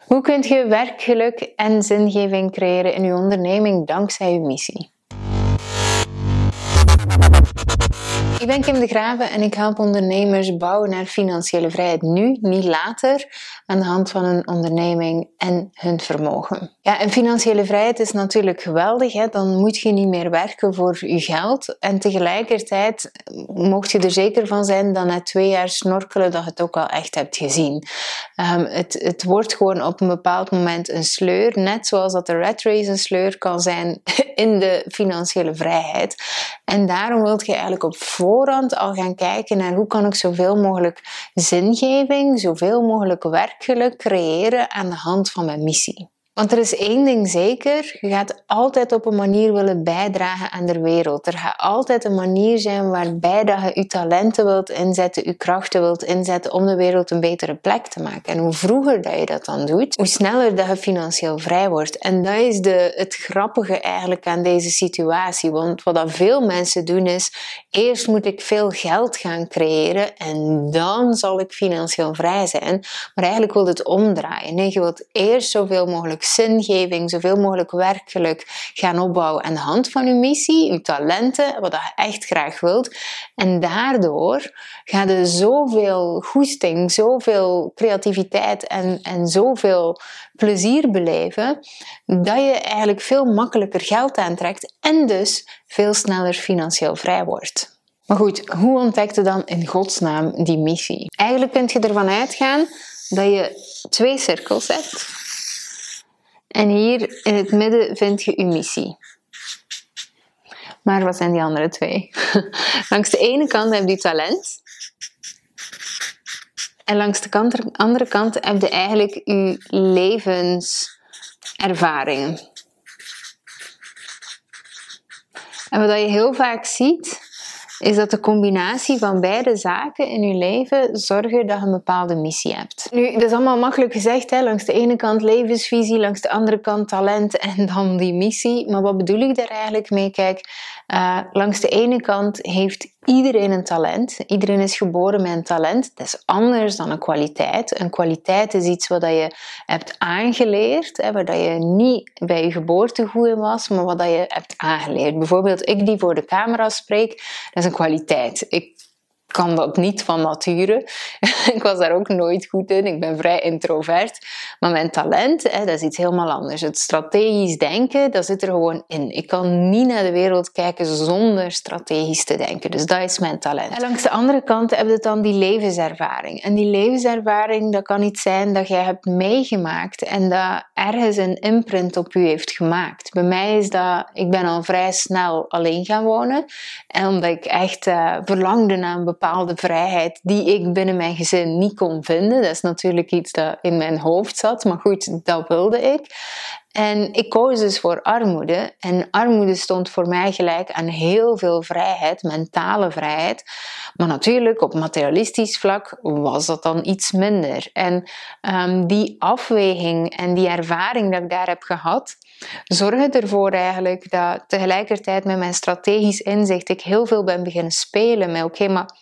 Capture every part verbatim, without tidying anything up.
Hoe kun je werkgeluk en zingeving creëren in je onderneming dankzij je missie? Ik ben Kim de Graven en ik help ondernemers bouwen naar financiële vrijheid nu, niet later, aan de hand van hun onderneming en hun vermogen. Ja, en financiële vrijheid is natuurlijk geweldig, hè? Dan moet je niet meer werken voor je geld. En tegelijkertijd mocht je er zeker van zijn dat na twee jaar snorkelen dat je het ook wel echt hebt gezien. Um, het, het wordt gewoon op een bepaald moment een sleur, net zoals dat de rat race een sleur kan zijn in de financiële vrijheid. En daarom wil je eigenlijk op voorhand al gaan kijken naar hoe kan ik zoveel mogelijk zingeving, zoveel mogelijk werkgeluk creëren aan de hand van mijn missie. Want er is één ding zeker, je gaat altijd op een manier willen bijdragen aan de wereld. Er gaat altijd een manier zijn waarbij dat je je talenten wilt inzetten, je krachten wilt inzetten om de wereld een betere plek te maken. En hoe vroeger dat je dat dan doet, hoe sneller dat je financieel vrij wordt. En dat is de, het grappige eigenlijk aan deze situatie. Want wat dat veel mensen doen is, eerst moet ik veel geld gaan creëren en dan zal ik financieel vrij zijn. Maar eigenlijk wil het omdraaien. Nee, je wilt eerst zoveel mogelijk zingeving, zoveel mogelijk werkgeluk gaan opbouwen aan de hand van je missie, je talenten, wat je echt graag wilt. En daardoor ga je zoveel goesting, zoveel creativiteit en, en zoveel plezier beleven, dat je eigenlijk veel makkelijker geld aantrekt en dus veel sneller financieel vrij wordt. Maar goed, hoe ontdek je dan in godsnaam die missie? Eigenlijk kun je ervan uitgaan dat je twee cirkels hebt. En hier in het midden vind je je missie. Maar wat zijn die andere twee? Langs de ene kant heb je talent. En langs de kant, andere kant heb je eigenlijk je levenservaringen. En wat je heel vaak ziet, is dat de combinatie van beide zaken in je leven zorgen dat je een bepaalde missie hebt. Nu, dat is allemaal makkelijk gezegd, hè? Langs de ene kant levensvisie, langs de andere kant talent en dan die missie. Maar wat bedoel ik daar eigenlijk mee? Kijk, uh, langs de ene kant heeft iedereen een talent. Iedereen is geboren met een talent. Dat is anders dan een kwaliteit. Een kwaliteit is iets wat je hebt aangeleerd, hè, waar je niet bij je geboorte goed in was, maar wat je hebt aangeleerd. Bijvoorbeeld, ik die voor de camera spreek, dat is een kwaliteit. Ik kan dat niet van nature. Ik was daar ook nooit goed in. Ik ben vrij introvert. Maar mijn talent, hè, dat is iets helemaal anders. Het strategisch denken, dat zit er gewoon in. Ik kan niet naar de wereld kijken zonder strategisch te denken. Dus dat is mijn talent. En langs de andere kant heb je dan die levenservaring. En die levenservaring, dat kan iets zijn dat jij hebt meegemaakt en dat ergens een imprint op je heeft gemaakt. Bij mij is dat, ik ben al vrij snel alleen gaan wonen. En omdat ik echt uh, verlangde naar een bepaalde vrijheid die ik binnen mijn gezin niet kon vinden. Dat is natuurlijk iets dat in mijn hoofd zat, maar goed, dat wilde ik. En ik koos dus voor armoede. En armoede stond voor mij gelijk aan heel veel vrijheid, mentale vrijheid. Maar natuurlijk, op materialistisch vlak was dat dan iets minder. En um, die afweging en die ervaring dat ik daar heb gehad, zorgde ervoor eigenlijk dat tegelijkertijd met mijn strategisch inzicht ik heel veel ben beginnen spelen met oké, okay, maar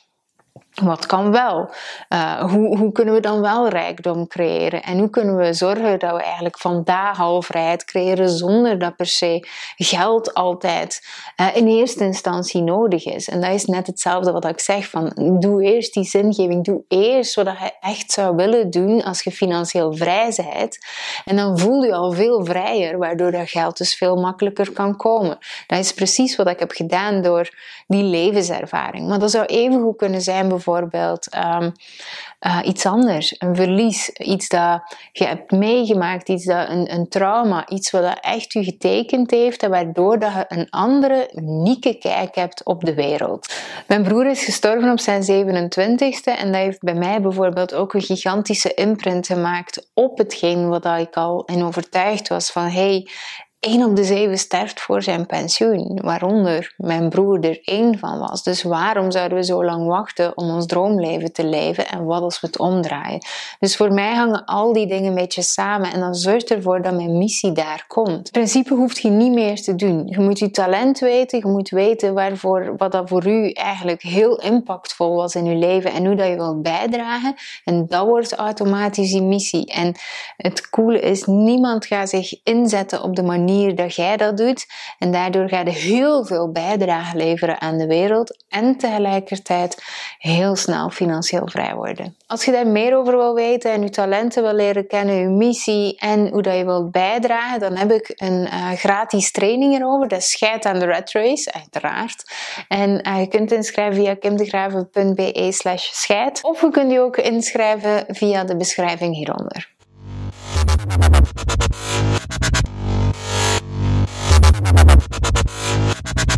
wat kan wel? Uh, hoe, hoe kunnen we dan wel rijkdom creëren? En hoe kunnen we zorgen dat we eigenlijk vandaag al vrijheid creëren zonder dat per se geld altijd uh, in eerste instantie nodig is? En dat is net hetzelfde wat ik zeg van doe eerst die zingeving, doe eerst wat je echt zou willen doen als je financieel vrij bent. En dan voel je al veel vrijer, waardoor dat geld dus veel makkelijker kan komen. Dat is precies wat ik heb gedaan door die levenservaring. Maar dat zou even goed kunnen zijn bijvoorbeeld Bijvoorbeeld um, uh, iets anders, een verlies, iets dat je hebt meegemaakt, iets dat een, een trauma, iets wat echt je getekend heeft en waardoor dat je een andere, unieke kijk hebt op de wereld. Mijn broer is gestorven op zijn zevenentwintigste en dat heeft bij mij bijvoorbeeld ook een gigantische imprint gemaakt op hetgeen wat ik al in overtuigd was van hey, één op de zeven sterft voor zijn pensioen, waaronder mijn broer er één van was. Dus waarom zouden we zo lang wachten om ons droomleven te leven en wat als we het omdraaien? Dus voor mij hangen al die dingen een beetje samen en dan zorgt ervoor dat mijn missie daar komt. In principe hoeft je niet meer te doen. Je moet je talent weten, je moet weten waarvoor, wat dat voor u eigenlijk heel impactvol was in je leven en hoe dat je wilt bijdragen. En dat wordt automatisch die missie. En het coole is, niemand gaat zich inzetten op de manier dat jij dat doet. En daardoor ga je heel veel bijdrage leveren aan de wereld en tegelijkertijd heel snel financieel vrij worden. Als je daar meer over wil weten en je talenten wil leren kennen, je missie en hoe dat je wilt bijdragen, dan heb ik een uh, gratis training erover. Dat is Scheid aan de Rat Race, uiteraard. En uh, je kunt inschrijven via kimdegraven punt be slash scheid. Of je kunt je ook inschrijven via de beschrijving hieronder.